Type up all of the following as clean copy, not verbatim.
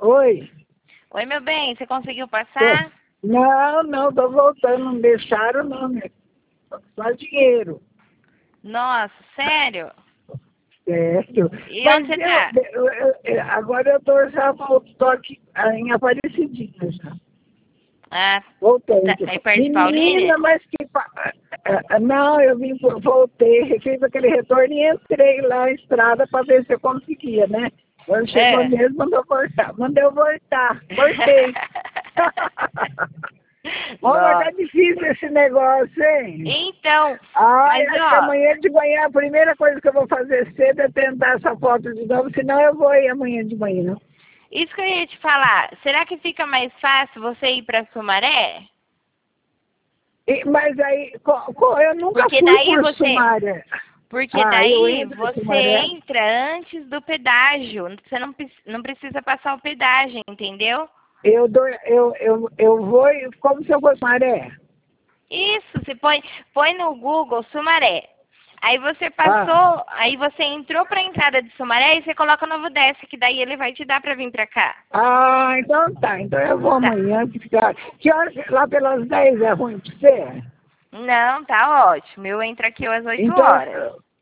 Oi. Oi, meu bem, você conseguiu passar? Não, tô voltando, não deixaram não, né? Só dinheiro. Nossa, sério? Sério. E Mas onde você tá? agora eu tô aqui em Aparecidinha já. Ah, Voltando. tá aí perto de Menina, Paulínia? mas que... Não, voltei, fiz aquele retorno e entrei lá na estrada para ver se eu conseguia, né? Quando chegou É. mesmo, mandou eu voltar. Voltei. Ô, mas tá Nossa. difícil esse negócio, hein? Então, Ai, mas acho que ó, amanhã de manhã a primeira coisa que eu vou fazer cedo é tentar essa foto de novo, senão eu vou ir amanhã de manhã. isso que eu ia te falar, será que fica mais fácil você ir pra Sumaré? Mas aí, eu nunca Porque fui daí por você, Sumaré. porque Ah, eu daí entro em você Sumaré? entra antes do pedágio. Você não precisa passar o pedágio, entendeu? Eu vou como se eu fosse Sumaré. Isso, você põe no Google Sumaré. Aí você Ah, passou, aí você entrou para a entrada de Sumaré e você coloca o Novo Desce, que daí ele vai te dar para vir para cá. então tá. Então eu vou Tá. amanhã. Que horas? Lá pelas 10 é ruim pra você? Não, tá ótimo. Eu entro aqui às 8 Então, horas.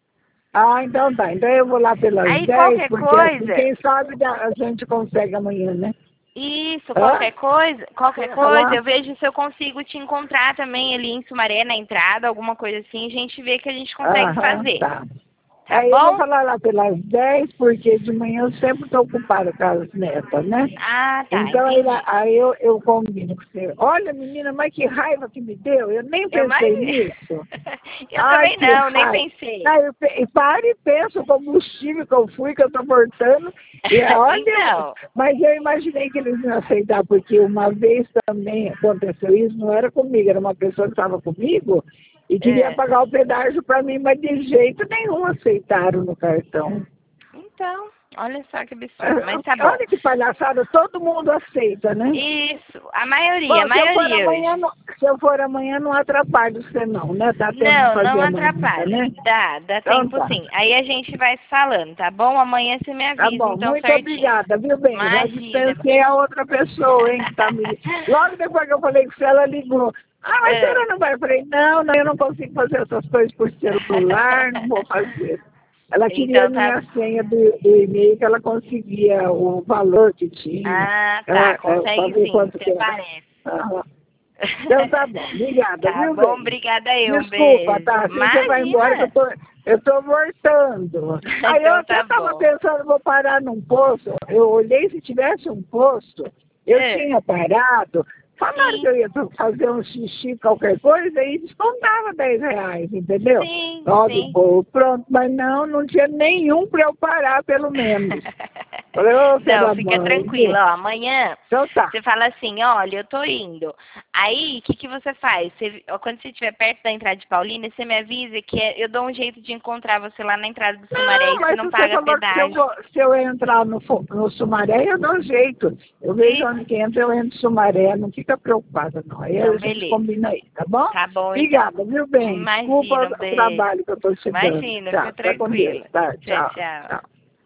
então tá. Então eu vou lá pelas Aí 10 qualquer porque assim, coisa, quem sabe a gente consegue amanhã, né? isso, Hã? Você qualquer ia coisa, falar? eu vejo se eu consigo te encontrar também ali em Sumaré, na entrada, alguma coisa assim, a gente vê que a gente consegue Aham, fazer. tá. Tá Eu vou bom? falar lá pelas 10 porque de manhã eu sempre estou ocupada com as netas, né? Ah, tá, Então entendi. aí eu combino com você. Olha, menina, mas que raiva que me deu. Eu nem Eu pensei imagino. nisso. Eu Ai, também que não, nem raiva. pensei. Aí e para e pensa o combustível que eu fui, que eu estou voltando. E olha, Então, mas eu imaginei que eles iam aceitar, porque uma vez também aconteceu isso, não era comigo, era uma pessoa que estava comigo e queria é. pagar o pedágio para mim, mas de jeito nenhum aceitaram no cartão. Então, olha só que absurdo, mas tá bom. Olha que palhaçada, todo mundo aceita, né? Isso, a Bom, maioria hoje. se eu for amanhã não atrapalho você não, né? Dá tempo de Não, não fazer amanhã ainda, atrapalha. né? Dá Então tempo tá. sim. Aí a gente vai se falando, tá bom? Amanhã você me Tá avisa, bom, então muito certinho. obrigada, viu bem? Já Imagina. dispensei a outra pessoa, hein, que tá me... Logo depois que eu falei com você, ela ligou. Ah, mas a É. senhora não vai? Eu falei, não, eu não consigo fazer essas coisas por celular, não vou fazer. Ela queria a Então tá. minha senha do e-mail, que ela conseguia o valor que tinha, Ah, tá. para Consegue ver sim, quanto você que era. aparece. Aham. Então tá bom, obrigada, Tá viu, bom, bem? obrigada eu. Um Desculpa, beijo. tá? Assim você vai embora que Imagina. eu tô voltando. Aí eu Então até tá estava bom. pensando, vou parar num posto. Eu olhei, se tivesse um posto, eu É, tinha parado. Falaram que sim, eu ia fazer um xixi, qualquer coisa, e descontava R$ 10, entendeu? Ó, sim. pronto, mas não tinha nenhum para eu parar, pelo menos. Falei, ô, Não, será fica mãe, viu? tranquila, ó. Amanhã Então tá. você fala assim, olha, eu tô indo. Aí, o que que você faz? Ó, quando você estiver perto da entrada de Paulínia, você me avisa que eu dou um jeito de encontrar você lá na entrada do Sumaré Não, e você mas não você paga falou que pedágio. se eu entrar no Sumaré, eu dou um jeito. Eu vejo E, onde que entra, eu entro no Sumaré. Não fica preocupada, não. Aí a então, gente beleza. combina aí, tá bom? Tá bom, então. Obrigada, viu, bem? Desculpa Imagina, um o beijo. trabalho que eu estou te dando. Imagina, Tchau, fica fica com Deus. tranquila. Tá, Tchau, tchau, tchau. tchau.